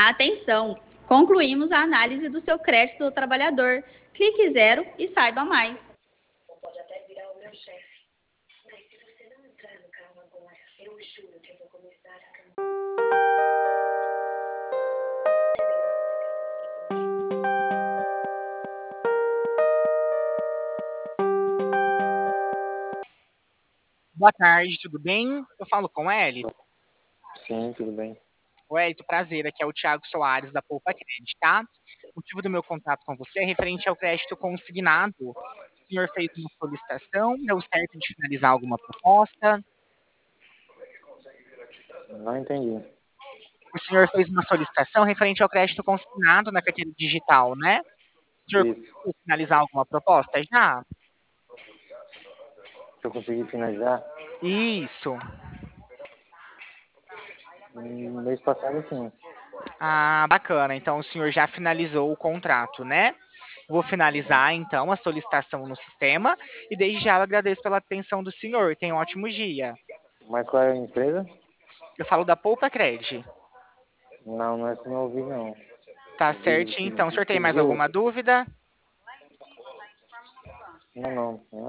Atenção! Concluímos a análise do seu crédito do trabalhador. Clique zero e saiba mais. Pode até virar o meu chefe. Mas se você não entrar no carro agora, eu juro que eu vou começar a cantar. Boa tarde, tudo bem? Eu falo com o Hélio. Sim, tudo bem. O Hélio, prazer, aqui é o Thiago Soares, da Poupa Crédito, tá? O motivo do meu contato com você é referente ao crédito consignado. O senhor fez uma solicitação, deu certo de finalizar alguma proposta? Não entendi. O senhor fez uma solicitação referente ao crédito consignado na carteira digital, né? O senhor Isso. conseguiu finalizar alguma proposta já? Se eu conseguir finalizar, Isso. no mês passado, sim. Ah, bacana. Então o senhor já finalizou o contrato, né? Vou finalizar então a solicitação no sistema e desde já eu agradeço pela atenção do senhor. Tenha um ótimo dia. Mas qual é a empresa? Eu falo da Poupa Cred. Não, não é essa, não ouvi, não. Tá certo, então. O senhor tem mais Viu? alguma dúvida? Não, não.